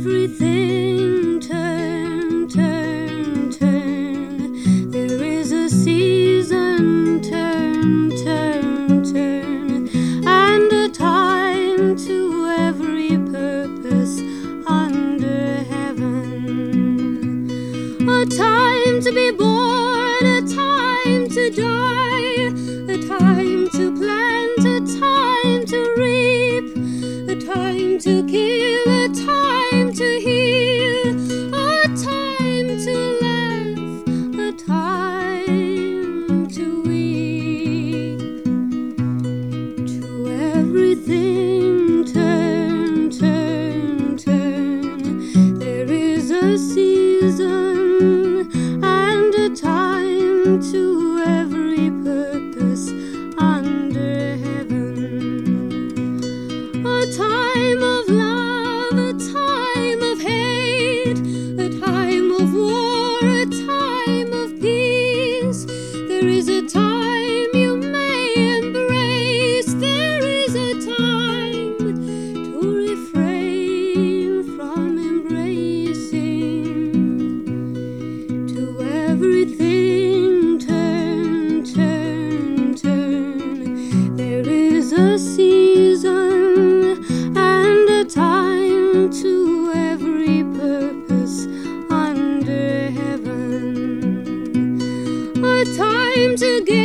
everything turn, turn, turn. There is a season, turn, turn, turn, and a time to every purpose under heaven. A time to be born, a time to die, a time to plant, a time to reap, a time to kill, a time to heal, a time to laugh, a time to weep. To everything turn, turn, turn. There is a season and a time to every purpose under heaven. A time of love, a time of hate, a time of war, a time of peace. There is a time you may embrace, there is a time to refrain from embracing. To everything turn, turn, turn. There is a season and a time to every purpose under heaven. A time to give,